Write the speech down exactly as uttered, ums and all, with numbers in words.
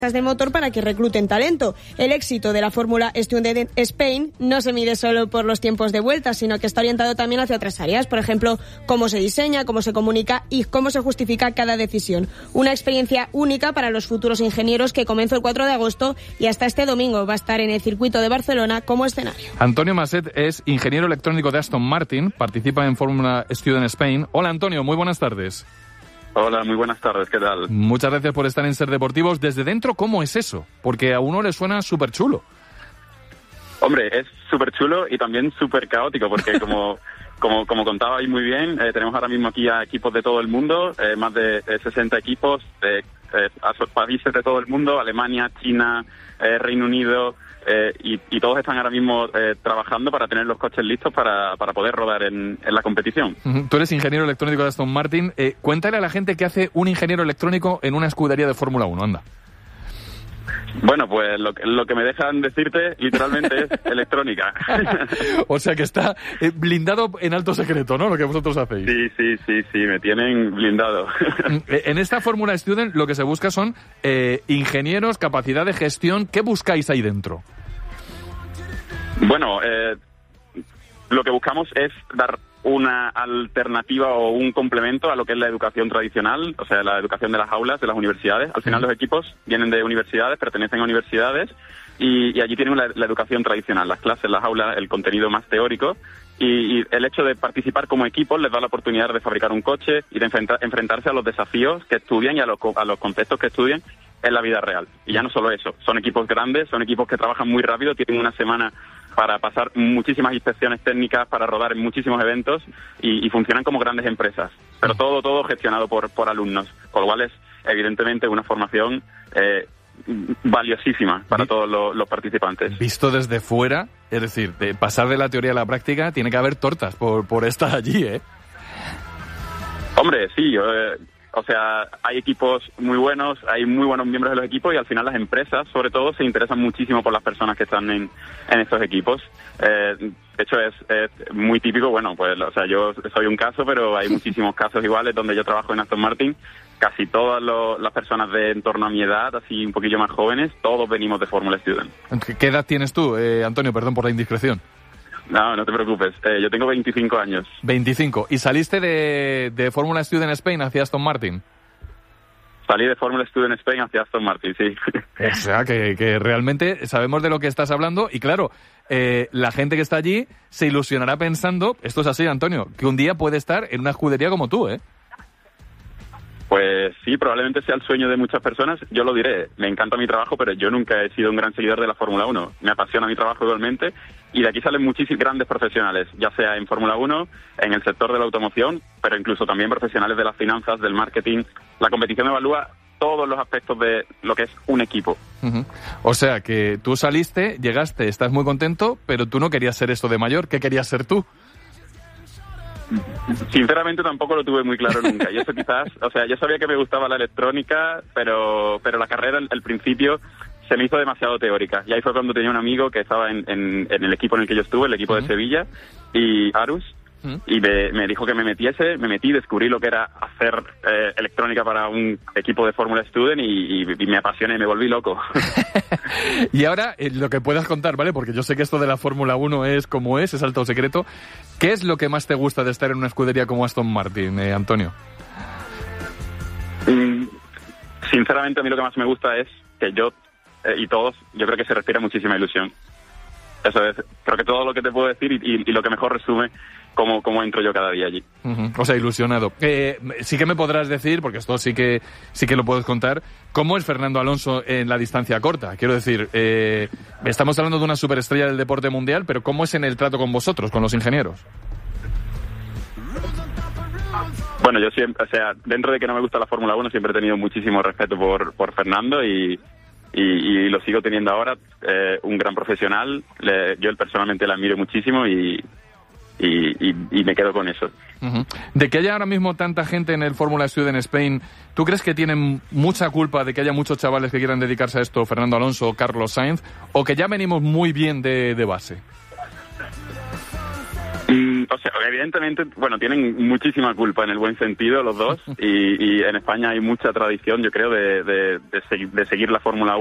de motor para que recluten talento. El éxito de la Fórmula Student Spain no se mide solo por los tiempos de vuelta, sino que está orientado también hacia otras áreas, por ejemplo, cómo se diseña, cómo se comunica y cómo se justifica cada decisión. Una experiencia única para los futuros ingenieros que comenzó el cuatro de agosto y hasta este domingo va a estar en el circuito de Barcelona como escenario. Antonio Maset es ingeniero electrónico de Aston Martin, participa en Fórmula Student Spain. Hola Antonio, muy buenas tardes. Hola, muy buenas tardes, ¿qué tal? Muchas gracias por estar en Ser Deportivos. Desde dentro, ¿cómo es eso? Porque a uno le suena súper chulo. Hombre, es súper chulo y también súper caótico, porque como, como, como contaba ahí muy bien, eh, tenemos ahora mismo aquí a equipos de todo el mundo, eh, más de eh, sesenta equipos, de eh, países de todo el mundo, Alemania, China, eh, Reino Unido... Eh, y, y todos están ahora mismo eh, trabajando para tener los coches listos para, para poder rodar en, en la competición. Uh-huh. Tú eres ingeniero electrónico de Aston Martin. Eh, cuéntale a la gente qué hace un ingeniero electrónico en una escudería de Fórmula uno, anda. Bueno, pues lo que, lo que me dejan decirte literalmente es electrónica. O sea que está eh, blindado en alto secreto, ¿no? Lo que vosotros hacéis. Sí, sí, sí, sí, me tienen blindado. En esta Fórmula Student lo que se busca son eh, ingenieros, capacidad de gestión. ¿Qué buscáis ahí dentro? Bueno, eh, lo que buscamos es dar una alternativa o un complemento a lo que es la educación tradicional, o sea, la educación de las aulas, de las universidades. Al final los equipos vienen de universidades, pertenecen a universidades y, y allí tienen la, la educación tradicional, las clases, las aulas, el contenido más teórico y, y el hecho de participar como equipo les da la oportunidad de fabricar un coche y de enfrenta, enfrentarse a los desafíos que estudian y a los, a los conceptos que estudian en la vida real. Y ya no solo eso, son equipos grandes, son equipos que trabajan muy rápido, tienen una semana para pasar muchísimas inspecciones técnicas, para rodar en muchísimos eventos y, y funcionan como grandes empresas. Pero todo todo gestionado por, por alumnos, con lo cual es evidentemente una formación eh, valiosísima para todos los, los participantes. Visto desde fuera, es decir, de pasar de la teoría a la práctica, tiene que haber tortas por, por estar allí, ¿eh? Hombre, sí, eh, o sea, hay equipos muy buenos, hay muy buenos miembros de los equipos y al final las empresas, sobre todo, se interesan muchísimo por las personas que están en, en estos equipos. Eh, de hecho, es, es muy típico, bueno, pues, o sea, yo soy un caso, pero hay muchísimos casos iguales donde yo trabajo en Aston Martin. Casi todas lo, las personas de en torno a mi edad, así un poquillo más jóvenes, todos venimos de Fórmula Student. ¿Qué edad tienes tú, eh, Antonio? Perdón por la indiscreción. No, no te preocupes. Eh, yo tengo veinticinco años. veinticinco. ¿Y saliste de, de Fórmula Student Spain hacia Aston Martin? Salí de Fórmula Student Spain hacia Aston Martin, sí. O sea, que, que realmente sabemos de lo que estás hablando y claro, eh, la gente que está allí se ilusionará pensando, esto es así, Antonio, que un día puede estar en una escudería como tú, ¿eh? Pues sí, probablemente sea el sueño de muchas personas. Yo lo diré, me encanta mi trabajo, pero yo nunca he sido un gran seguidor de la Fórmula uno. Me apasiona mi trabajo igualmente y de aquí salen muchísimos grandes profesionales, ya sea en Fórmula uno, en el sector de la automoción, pero incluso también profesionales de las finanzas, del marketing. La competición evalúa todos los aspectos de lo que es un equipo. Uh-huh. O sea, que tú saliste, llegaste, estás muy contento, pero tú no querías ser esto de mayor. ¿Qué querías ser tú? Sinceramente tampoco lo tuve muy claro nunca. Y eso quizás, o sea, yo sabía que me gustaba la electrónica, pero pero la carrera al principio se me hizo demasiado teórica. Y ahí fue cuando tenía un amigo que estaba en, en, en el equipo en el que yo estuve, el equipo uh-huh. de Sevilla, y Arus, uh-huh. y me, me dijo que me metiese, me metí, descubrí lo que era hacer eh, electrónica para un equipo de Fórmula Student y, y, y me apasioné, me volví loco. Y ahora, eh, lo que puedas contar, ¿vale? Porque yo sé que esto de la Fórmula uno es como es, es alto secreto. ¿Qué es lo que más te gusta de estar en una escudería como Aston Martin, eh, Antonio? Mm, sinceramente, a mí lo que más me gusta es que yo eh, y todos, yo creo que se respira muchísima ilusión. Eso es, creo que todo lo que te puedo decir y, y, y lo que mejor resume cómo, cómo entro yo cada día allí. Uh-huh. O sea, ilusionado. Eh, sí que me podrás decir, porque esto sí que sí que lo puedes contar, ¿cómo es Fernando Alonso en la distancia corta? Quiero decir, eh, estamos hablando de una superestrella del deporte mundial, pero ¿cómo es en el trato con vosotros, con los ingenieros? Bueno, yo siempre, o sea, dentro de que no me gusta la Fórmula uno, siempre he tenido muchísimo respeto por, por Fernando y... Y, y lo sigo teniendo ahora, eh, un gran profesional, le, yo personalmente le admiro muchísimo y, y, y, y me quedo con eso. Uh-huh. De que haya ahora mismo tanta gente en el Fórmula Student Spain, ¿tú crees que tienen mucha culpa de que haya muchos chavales que quieran dedicarse a esto, Fernando Alonso o Carlos Sainz, o que ya venimos muy bien de, de base? Mm, o sea, evidentemente, bueno, tienen muchísima culpa en el buen sentido los dos y, y en España hay mucha tradición, yo creo, de, de, de, seguir, de seguir la Fórmula uno.